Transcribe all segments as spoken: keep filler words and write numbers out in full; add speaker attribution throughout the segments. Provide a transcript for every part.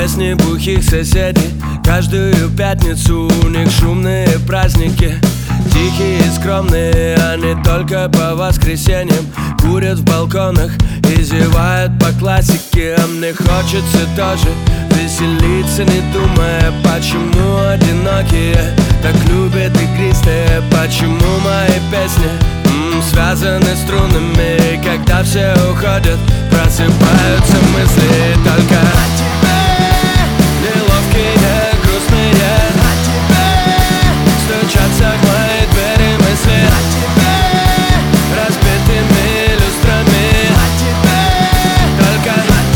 Speaker 1: песни бухих соседей. Каждую пятницу у них шумные праздники. Тихие и скромные, они только по воскресеньям курят в балконах и зевают по классике. А мне хочется тоже веселиться, не думая, почему одинокие так любят игристые. Почему мои песни м, связаны струнами, когда все уходят, просыпаются мысли только о тебе. Неловкие, грустные, о тебе. Стучатся в мои двери мысли о тебе. Разбитыми люстрами о тебе. Только о тебе.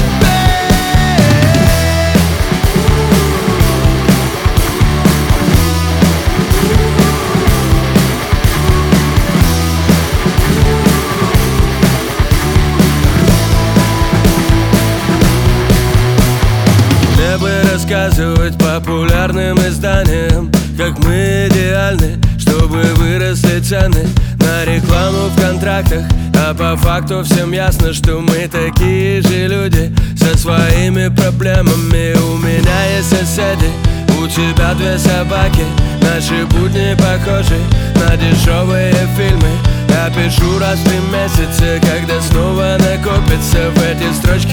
Speaker 1: Мне бы рассказывать популярным изданиям, как мы идеальны, чтобы выросли цены на рекламу в контрактах. А по факту всем ясно, что мы такие же люди со своими проблемами. У меня есть соседи, у тебя две собаки. Наши будни похожи на дешевые фильмы. Я пишу раз в три месяца, когда снова накопится в эти строчки